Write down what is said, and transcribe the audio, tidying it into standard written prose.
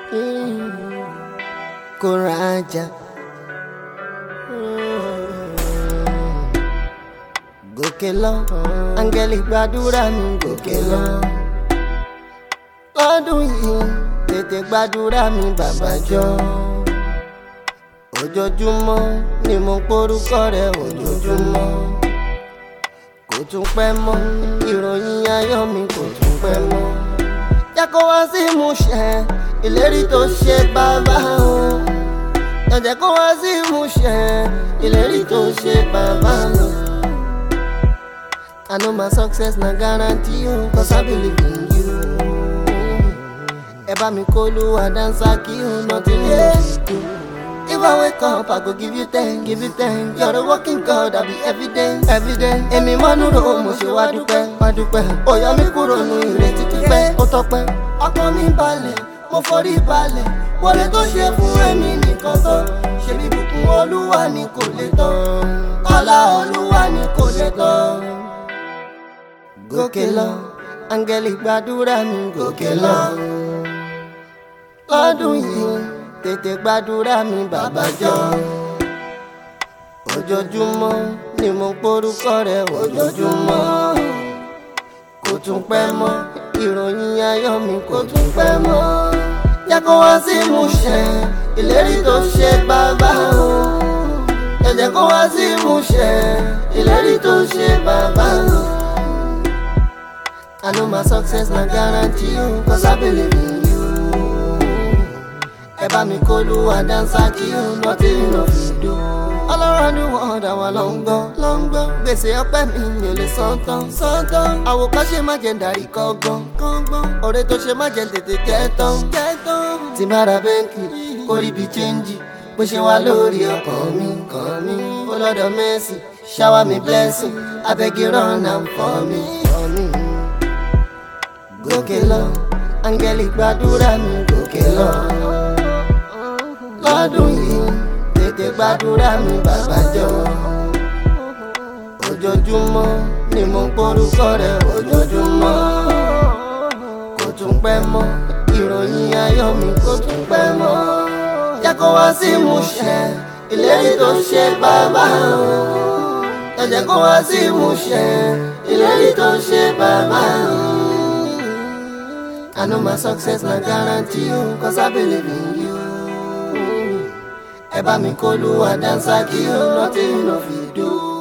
Kórajà gòkè lọ, áńgẹ́lì gbàdúrà mi gòkè lọ. Lọ́dún yìí tètè gbàdúrà mi bàbá jọ̀ọ́. Ojoojúmọ́ ni mo porúkọ rẹ̀ ojoojúmọ́. Kò tún pẹ́ mọ́, ìròyìn ayọ̀ mi kò tún pẹ́ mọ́. Jẹ́ kó wá sí ìmúṣẹ ìlérí tó ṣe bàbá o. Jẹ́ kó wá sí ìmúṣẹ ìlérí tó ṣe bàbá o. I know my success na guarantee you, 'cause I believe in you. Ẹ bá mi kó Olúwa dáńsá kí o, nothing else to do. If I wake up, I go give you thanks, give you thanks. You're a working God, I'll be evident, evident. Èmi máa ń rò ó, mo ṣe wá dúpẹ́, wá dúpẹ́. Ó yọ mí kúrò nù ìrètí pípẹ́, ó tọ́pẹ́. Ọkàn mi balẹ̀, mo forí balẹ̀. Wọlé tó ṣe fún èmi nìkan tán. Ṣebí ìbùkún Olúwa ni kò lè tán. Ọlá Olúwa ni kò lè tán. Gòkè lọ, áńgẹ́lì gbàdúrà mi gòkè lọ. Lọ́dún yìí tètè gbàdúrà mi bàbá jọ̀ọ́. Ojoojúmọ́ ni mo porúkọ rẹ̀ ojoojúmọ́. Kò tún pẹ́ mọ́, ìròyìn ayọ̀ mi kò tún pẹ́ mọ́. Jẹ́ kó wá sí ìmúṣẹ ìlérí tó ṣe bàbá o. Jẹ́ kó wá sí ìmúṣẹ ìlérí tó ṣe bàbá o. I know my success na guarantee you, 'cause I believe in you. Ẹ bá mi kó Olúwa dáńsá kí o, nothing no fit do. All around the world àwa ló ń gbọ́. Gbèsè ọpẹ́ mi ò lè san tán. Àwòkọ́ṣe má jẹ́ darí kọ́gbọ́n. Ọ̀rẹ́ tó ṣe má jẹ́ tètè kẹ́tàn. Tí bá ra bẹ́ńkì kó rí bí chẹ́ńjì. Bó ṣe wá lórí ọkàn mi. Ó lọ́dọ̀ Mercy, shower me blessing. I beg you run am for me. Gòkè lọ, áńgẹ́lì gbàdúrà mi gòkè lọ. Lọ́dún yìí tètè gbàdúrà mi bàbá jọ̀ọ́. Ojoojúmọ́ ni mo porúkọ rẹ̀ ojoojúmọ́. Kò tún pẹ́ mọ́, ìròyìn ayọ̀ mi kò tún pẹ́ mọ́. Jẹ́ kó wá sí ìmúṣẹ ìlérí tó ṣe bàbá o. Jẹ́ kó wá sí ìmúṣẹ ìlérí tó ṣe bàbá o. I know my success na guarantee you, 'cause I believe in you. Ẹ bá mi kó Olúwa dáńsá kí o, nothing no fit do.